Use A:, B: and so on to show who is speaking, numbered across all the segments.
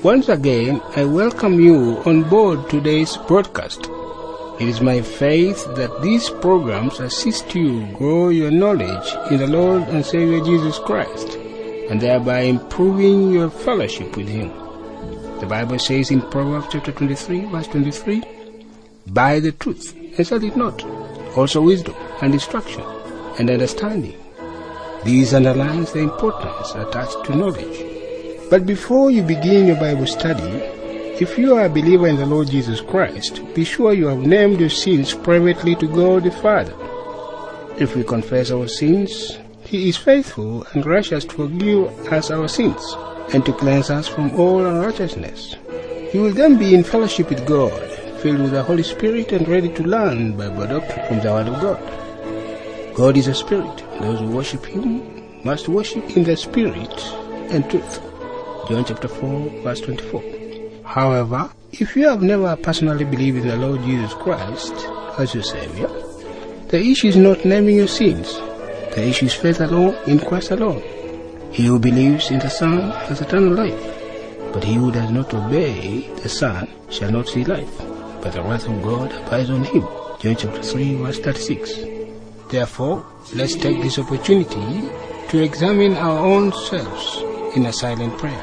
A: Once again, I welcome you on board today's broadcast. It is my faith that these programs assist you grow your knowledge in the Lord and Savior Jesus Christ, and thereby improving your fellowship with Him. The Bible says in Proverbs chapter 23, verse 23, "Buy the truth, and sell it not, also wisdom, and instruction, and understanding." These underlines the importance attached to knowledge. But before you begin your Bible study, if you are a believer in the Lord Jesus Christ, be sure you have named your sins privately to God the Father. If we confess our sins, He is faithful and righteous to forgive us our sins and to cleanse us from all unrighteousness. You will then be in fellowship with God, filled with the Holy Spirit and ready to learn Bible doctrine from the Word of God. God is a spirit. Those who worship Him must worship in the Spirit and truth. John chapter 4, verse 24. However, if you have never personally believed in the Lord Jesus Christ as your Savior, the issue is not naming your sins. The issue is faith alone in Christ alone. He who believes in the Son has eternal life, but he who does not obey the Son shall not see life, but the wrath of God abides on him. John chapter 3, verse 36. Therefore, let's take this opportunity to examine our own selves in a silent prayer.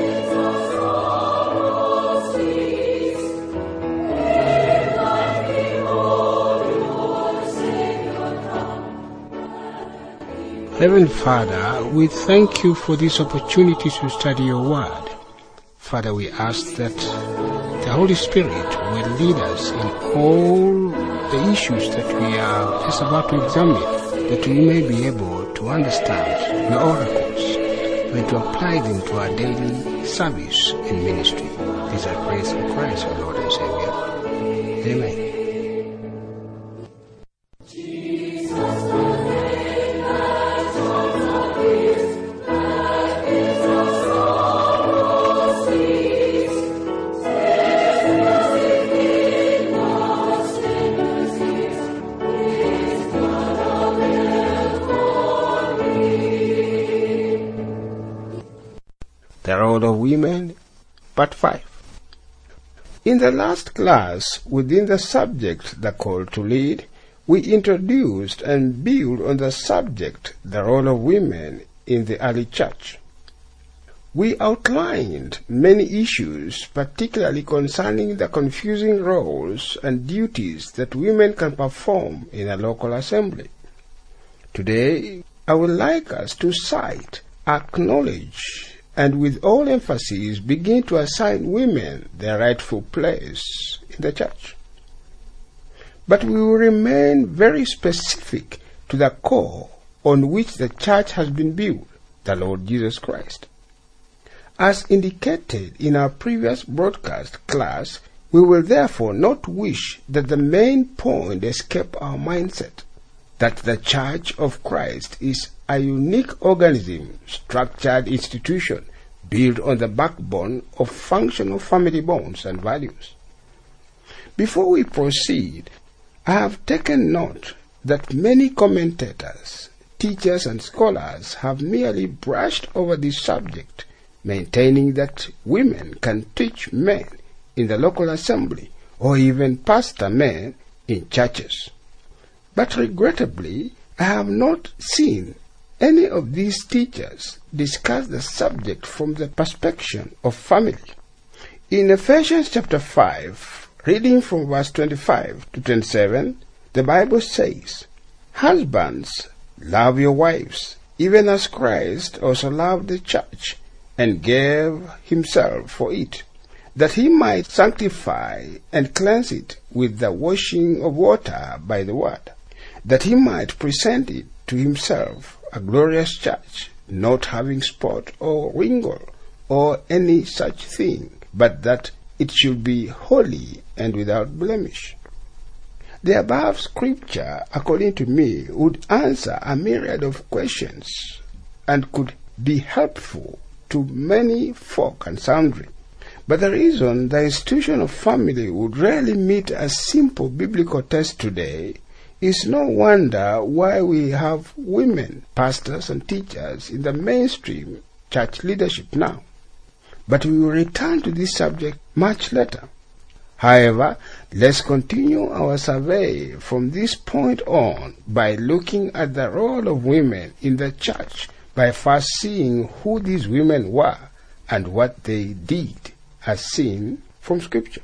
A: Heavenly Father, we thank you for this opportunity to study your word. Father, we ask that the Holy Spirit will lead us in all the issues that we are just about to examine, that we may be able to understand your oracles and to apply them to our daily service and ministry. This I pray through Christ, our Lord and Savior. Amen. The role of women, part 5. In the last class, within the subject, the call to lead, we introduced and built on the subject, the role of women in the early church. We outlined many issues, particularly concerning the confusing roles and duties that women can perform in a local assembly. Today, I would like us to cite, acknowledge, and with all emphasis begin to assign women their rightful place in the church. But we will remain very specific to the core on which the church has been built, the Lord Jesus Christ. As indicated in our previous broadcast class, we will therefore not wish that the main point escape our mindset, that the Church of Christ is a unique organism, structured institution, built on the backbone of functional family bonds and values. Before we proceed, I have taken note that many commentators, teachers and scholars have merely brushed over this subject, maintaining that women can teach men in the local assembly or even pastor men in churches. But regrettably, I have not seen any of these teachers discuss the subject from the perspective of family. In Ephesians chapter 5, reading from verse 25 to 27, the Bible says, "Husbands, love your wives, even as Christ also loved the church, and gave himself for it, that he might sanctify and cleanse it with the washing of water by the word, that he might present it to himself a glorious church, not having spot or wrinkle or any such thing, but that it should be holy and without blemish." The above scripture, according to me, would answer a myriad of questions and could be helpful to many folk and sundry. But the reason the institution of family would rarely meet a simple biblical test today is no wonder why we have women, pastors and teachers in the mainstream church leadership now. but we will return to this subject much later. However, let's continue our survey from this point on by looking at the role of women in the church by first seeing who these women were and what they did as seen from Scripture.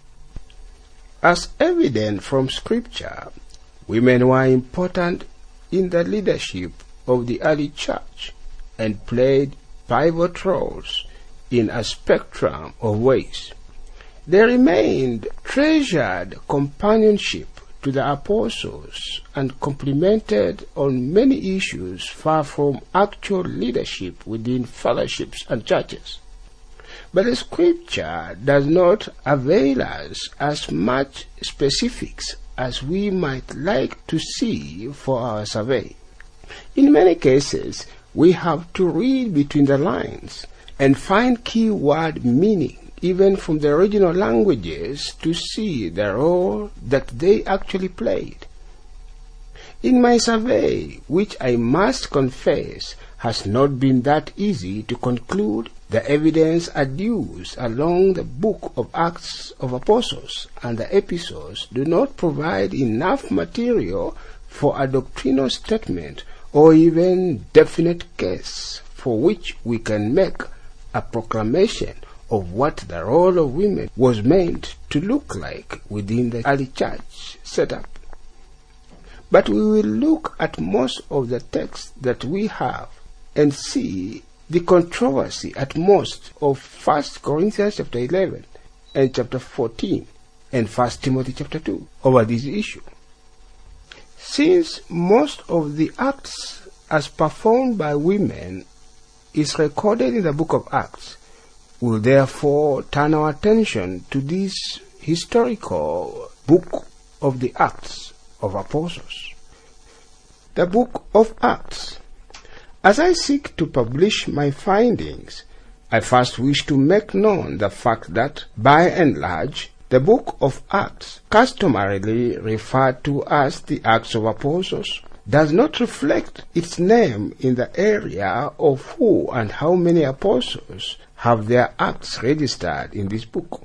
A: As evident from Scripture, women were important in the leadership of the early church and played pivot roles in a spectrum of ways. They remained treasured companionship to the apostles and complemented on many issues far from actual leadership within fellowships and churches. But the Scripture does not avail us as much specifics as we might like to see for our survey. In many cases, we have to read between the lines and find key word meaning even from the original languages to see the role that they actually played. In my survey, which I must confess has not been that easy to conclude, the evidence adduced along the book of Acts of Apostles and the epistles do not provide enough material for a doctrinal statement or even definite case for which we can make a proclamation of what the role of women was meant to look like within the early church setup. But we will look at most of the texts that we have and see the controversy at most of 1 Corinthians chapter 11 and chapter 14 and 1 Timothy chapter 2 over this issue. Since most of the acts as performed by women is recorded in the book of Acts, we will therefore turn our attention to this historical book of the Acts of Apostles. The book of Acts. As I seek to publish my findings, I first wish to make known the fact that, by and large, the book of Acts, customarily referred to as the Acts of Apostles, does not reflect its name in the area of who and how many apostles have their acts registered in this book.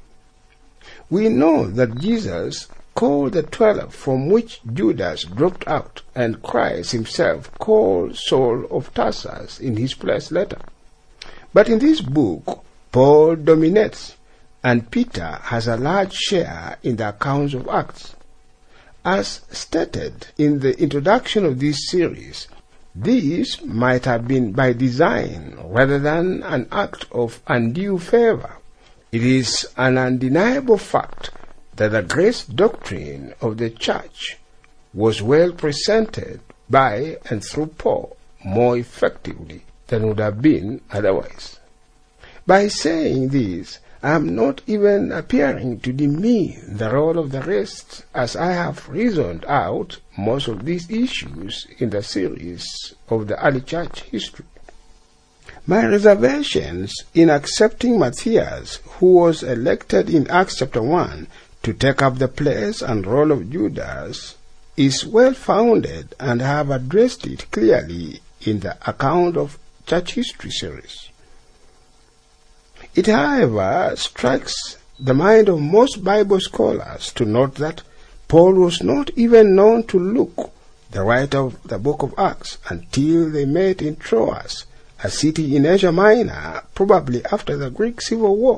A: We know that Jesus called the 12, from which Judas dropped out, and Christ himself called Saul of Tarsus in his place later. But in this book, Paul dominates, and Peter has a large share in the accounts of Acts. As stated in the introduction of this series, this might have been by design rather than an act of undue favor. It is an undeniable fact that the grace doctrine of the church was well presented by and through Paul more effectively than would have been otherwise. By saying this, I am not even appearing to demean the role of the rest, as I have reasoned out most of these issues in the series of the early church history. My reservations in accepting Matthias, who was elected in Acts chapter 1 to take up the place and role of Judas, is well founded, and I have addressed it clearly in the Account of Church History series. It, however, strikes the mind of most Bible scholars to note that Paul was not even known to Luke, the writer of the book of Acts, until they met in Troas, a city in Asia Minor, probably after the Greek Civil War.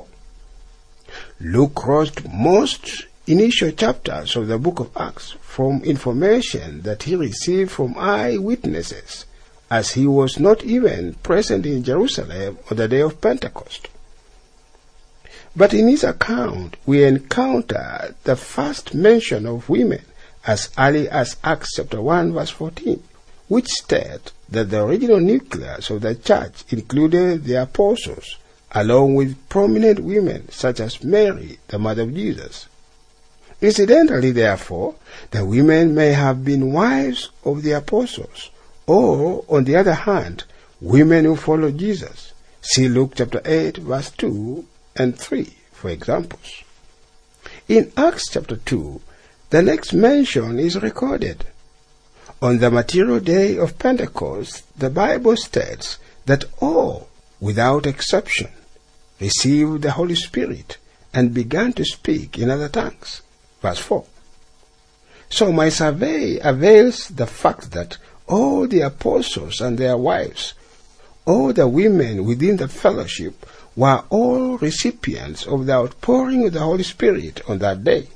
A: Luke wrote most initial chapters of the book of Acts from information that he received from eyewitnesses, as he was not even present in Jerusalem on the day of Pentecost. But in his account, we encounter the first mention of women as early as Acts chapter 1 verse 14, which state that the original nucleus of the church included the apostles, along with prominent women such as Mary, the mother of Jesus. Incidentally, therefore, the women may have been wives of the apostles, or, on the other hand, women who followed Jesus. See Luke chapter 8 verse 2 and 3, for examples. In Acts chapter 2, the next mention is recorded. On the material day of Pentecost, the Bible states that all, without exception, received the Holy Spirit and began to speak in other tongues. Verse 4. So my survey avails the fact that all the apostles and their wives, all the women within the fellowship, were all recipients of the outpouring of the Holy Spirit on that day.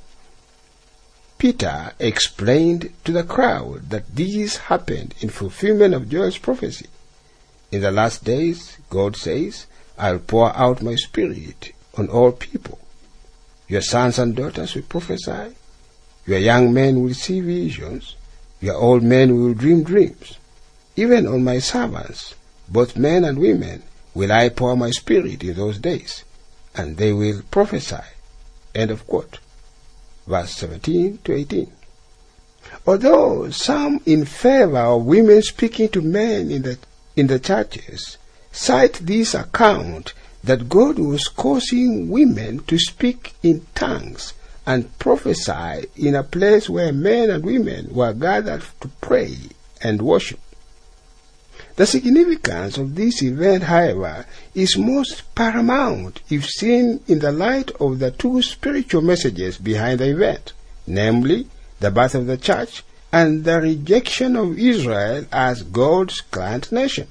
A: Peter explained to the crowd that this happened in fulfillment of Joel's prophecy. In the last days, God says, I'll pour out my Spirit on all people. Your sons and daughters will prophesy. Your young men will see visions. Your old men will dream dreams. Even on my servants, both men and women, will I pour my Spirit in those days, and they will prophesy. End of quote. Verse 17 to 18. Although some in favor of women speaking to men in the churches cite this account that God was causing women to speak in tongues and prophesy in a place where men and women were gathered to pray and worship. The significance of this event, however, is most paramount if seen in the light of the two spiritual messages behind the event, namely the birth of the church and the rejection of Israel as God's client nation.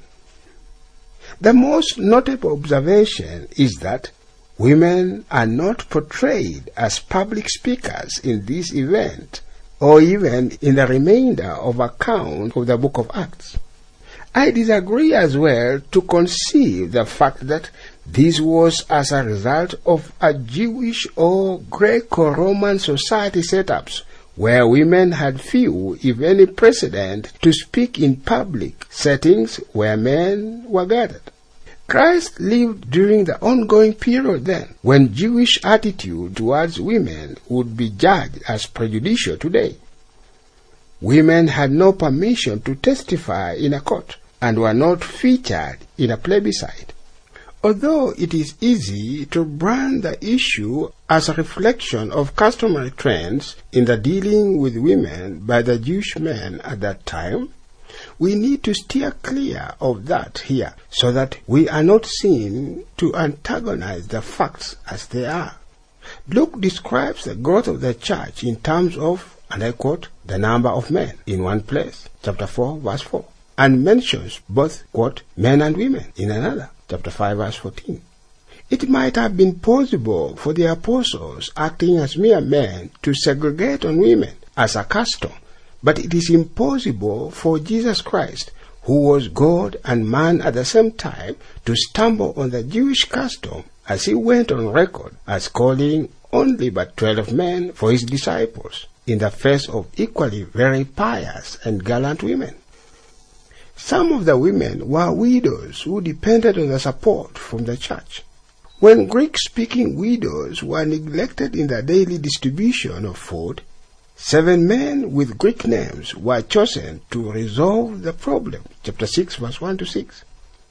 A: The most notable observation is that women are not portrayed as public speakers in this event, or even in the remainder of account of the book of Acts. I disagree as well to conceive the fact that this was as a result of a Jewish or Greco-Roman society setups where women had few, if any, precedent to speak in public settings where men were gathered. Christ lived during the ongoing period then, when Jewish attitude towards women would be judged as prejudicial today. Women had no permission to testify in a court and were not featured in a plebiscite. Although it is easy to brand the issue as a reflection of customary trends in the dealing with women by the Jewish men at that time, we need to steer clear of that here so that we are not seen to antagonize the facts as they are. Luke describes the growth of the church in terms of, and I quote, the number of men in one place, chapter 4, verse 4, and mentions both, quote, men and women in another, chapter 5, verse 14. It might have been possible for the apostles acting as mere men to segregate on women as a custom, but it is impossible for Jesus Christ, who was God and man at the same time, to stumble on the Jewish custom as he went on record as calling only but 12 men for his disciples, in the face of equally very pious and gallant women. Some of the women were widows who depended on the support from the church. When Greek-speaking widows were neglected in the daily distribution of food, 7 men with Greek names were chosen to resolve the problem. Chapter 6, verse 1 to 6.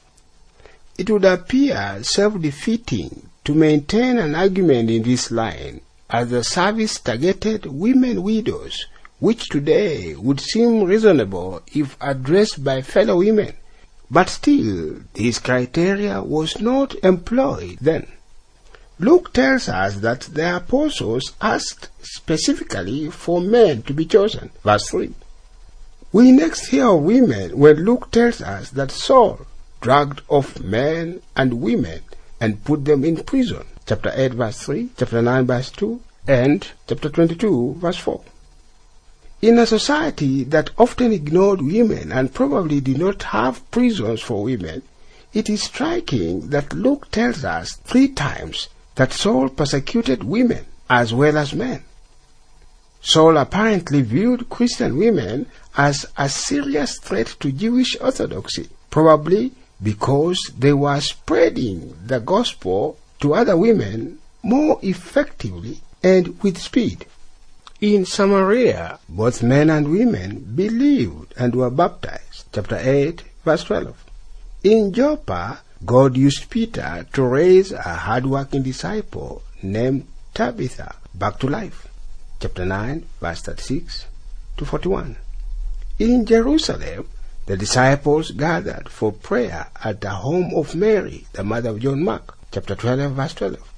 A: It would appear self-defeating to maintain an argument in this line, as the service targeted women widows, which today would seem reasonable if addressed by fellow women. But still, this criteria was not employed then. Luke tells us that the apostles asked specifically for men to be chosen. Verse 3. We next hear of women when Luke tells us that Saul dragged off men and women and put them in prison. Chapter 8, verse 3, chapter 9, verse 2, and chapter 22, verse 4. In a society that often ignored women and probably did not have prisons for women, it is striking that Luke tells us 3 times that Saul persecuted women as well as men. Saul apparently viewed Christian women as a serious threat to Jewish orthodoxy, probably because they were spreading the gospel to other women more effectively and with speed. In Samaria, both men and women believed and were baptized. Chapter 8, verse 12. In Joppa, God used Peter to raise a hard-working disciple named Tabitha back to life. Chapter 9, verse 36 to 41. In Jerusalem, the disciples gathered for prayer at the home of Mary, the mother of John Mark. chapter 12, verse 12.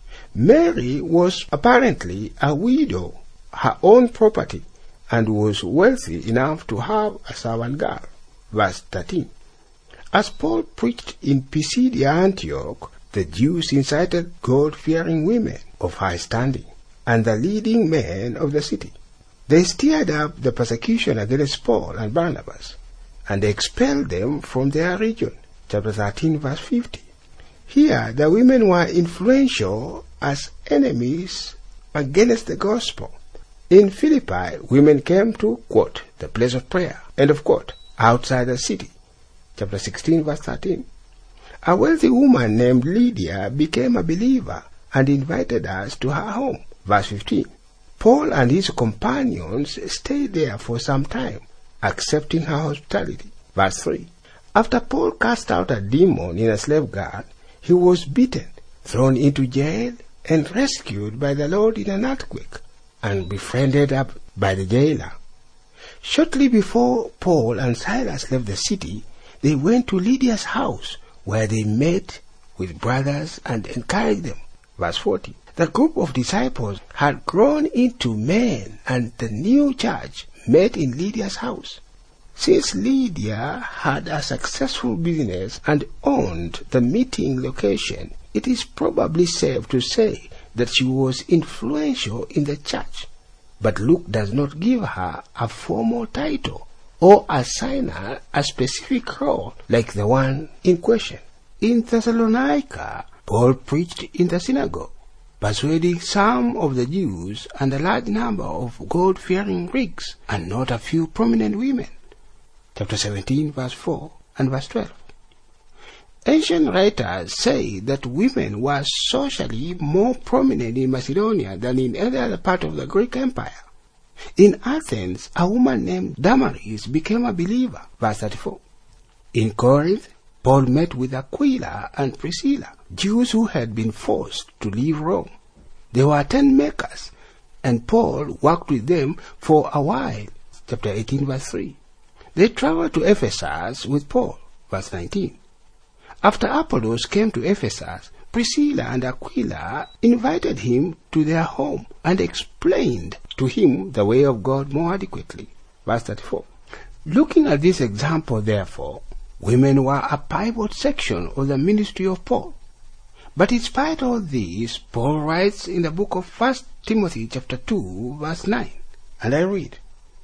A: Mary was apparently a widow, her own property, and was wealthy enough to have a servant girl. Verse 13. As Paul preached in Pisidia Antioch, the Jews incited God-fearing women of high standing and the leading men of the city. They stirred up the persecution against Paul and Barnabas, and expelled them from their region. Chapter 13, verse 50. Here, the women were influential as enemies against the gospel. In Philippi, women came to, quote, the place of prayer, end of quote, outside the city. Chapter 16, verse 13. A wealthy woman named Lydia became a believer and invited us to her home. Verse 15. Paul and his companions stayed there for some time, accepting her hospitality. Verse 3. After Paul cast out a demon in a slave girl, he was beaten, thrown into jail, and rescued by the Lord in an earthquake, and befriended up by the jailer. Shortly before Paul and Silas left the city, they went to Lydia's house, where they met with brothers and encouraged them. Verse 40. The group of disciples had grown into men, and the new church met in Lydia's house. Since Lydia had a successful business and owned the meeting location, it is probably safe to say that she was influential in the church. But Luke does not give her a formal title or assign her a specific role like the one in question. In Thessalonica, Paul preached in the synagogue, persuading some of the Jews and a large number of God-fearing Greeks, and not a few prominent women. Chapter 17, verse 4 and verse 12. Ancient writers say that women were socially more prominent in Macedonia than in any other part of the Greek Empire. In Athens, a woman named Damaris became a believer. Verse 34. In Corinth, Paul met with Aquila and Priscilla, Jews who had been forced to leave Rome. They were tent makers, and Paul worked with them for a while. Chapter 18, verse 3. They traveled to Ephesus with Paul. Verse 19. After Apollos came to Ephesus, Priscilla and Aquila invited him to their home and explained to him the way of God more adequately. Verse 34. Looking at this example, therefore, women were a pivot section of the ministry of Paul. But in spite of this, Paul writes in the book of 1 Timothy chapter 2, verse 9, and I read,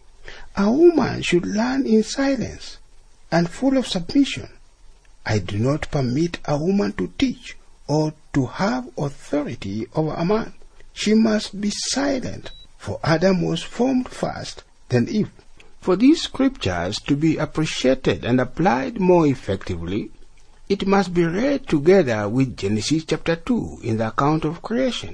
A: "A woman should learn in silence and full of submission. I do not permit a woman to teach or to have authority over a man. She must be silent, for Adam was formed first, then Eve." For these scriptures to be appreciated and applied more effectively, it must be read together with Genesis chapter 2 in the account of creation.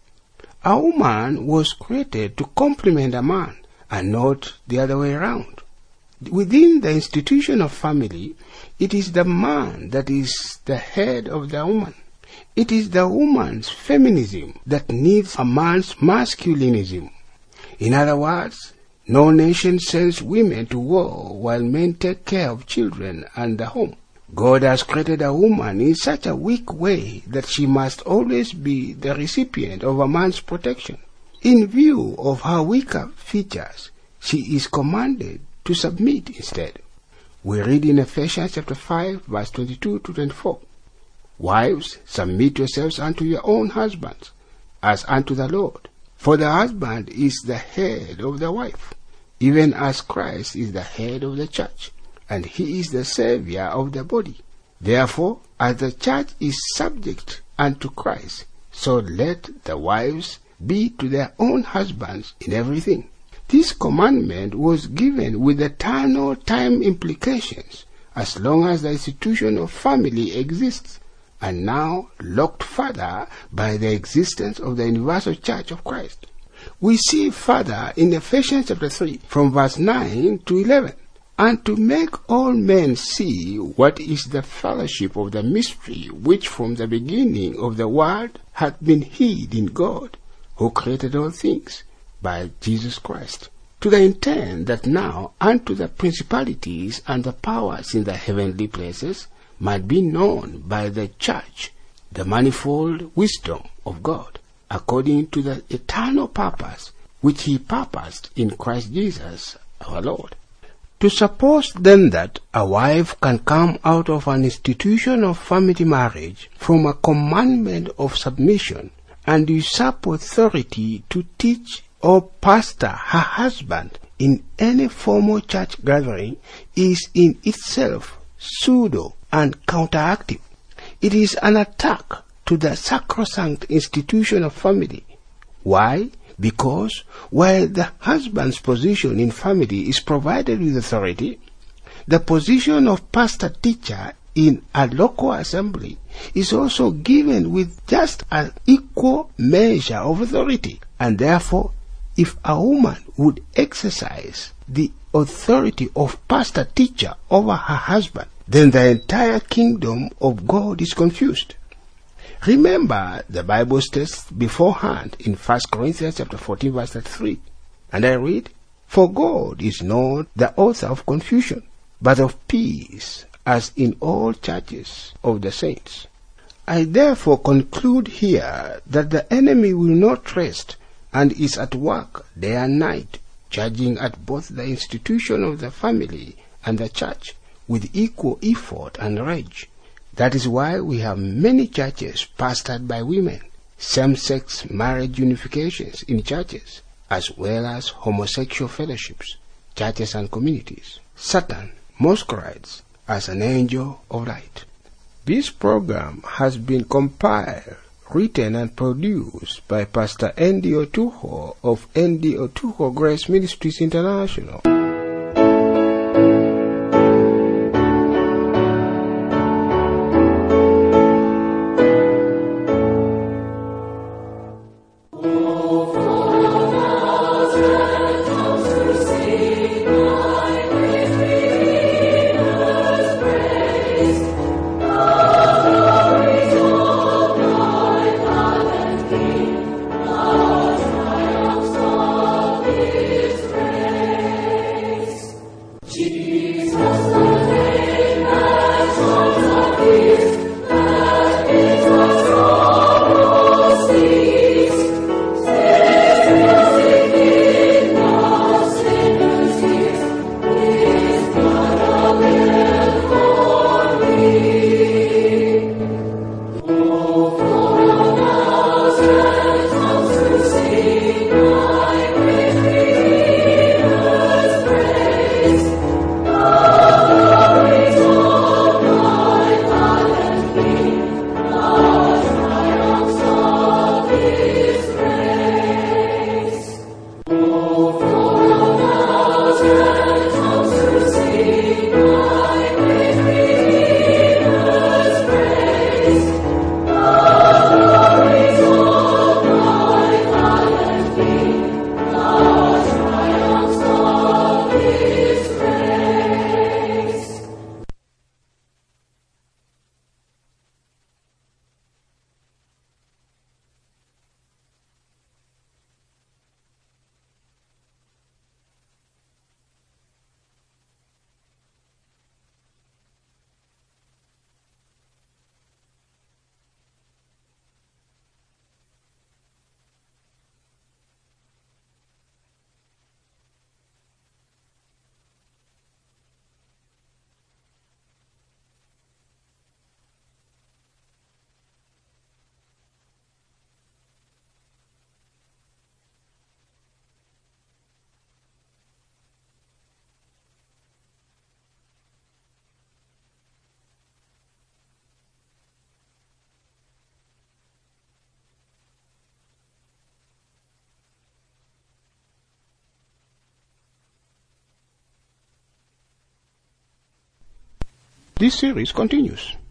A: A woman was created to complement a man, and not the other way around. Within the institution of family, it is the man that is the head of the woman. It is the woman's feminism that needs a man's masculinism. In other words, no nation sends women to war while men take care of children and the home. God has created a woman in such a weak way that she must always be the recipient of a man's protection. In view of her weaker features, she is commanded to submit instead. We read in Ephesians chapter 5, verse 22 to 24, "Wives, submit yourselves unto your own husbands, as unto the Lord. For the husband is the head of the wife, even as Christ is the head of the church, and he is the Savior of the body. Therefore, as the church is subject unto Christ, so let the wives be to their own husbands in everything." This commandment was given with eternal time implications as long as the institution of family exists, and now locked further by the existence of the universal church of Christ. We see further in Ephesians chapter 3 from verse 9 to 11. "And to make all men see what is the fellowship of the mystery which from the beginning of the world hath been hid in God, who created all things, by Jesus Christ, to the intent that now unto the principalities and the powers in the heavenly places might be known by the church the manifold wisdom of God, according to the eternal purpose which he purposed in Christ Jesus our Lord. To suppose then that a wife can come out of an institution of family marriage from a commandment of submission and usurp authority to teach or pastor her husband in any formal church gathering is in itself pseudo and counteractive. It is an attack to the sacrosanct institution of family. Why? Because while the husband's position in family is provided with authority, the position of pastor-teacher in a local assembly is also given with just an equal measure of authority. And therefore, if a woman would exercise the authority of pastor-teacher over her husband, then the entire kingdom of God is confused. Remember, the Bible states beforehand in 1 Corinthians chapter 14 verse 33, and I read, "For God is not the author of confusion, but of peace, as in all churches of the saints." I therefore conclude here that the enemy will not rest and is at work day and night, charging at both the institution of the family and the church with equal effort and rage. That is why we have many churches pastored by women, same-sex marriage unifications in churches, as well as homosexual fellowships, churches and communities. Satan masquerades as an angel of light. This program has been compiled, written and produced by Pastor Andy Otuho of Andy Otuho Grace Ministries International. This series continues.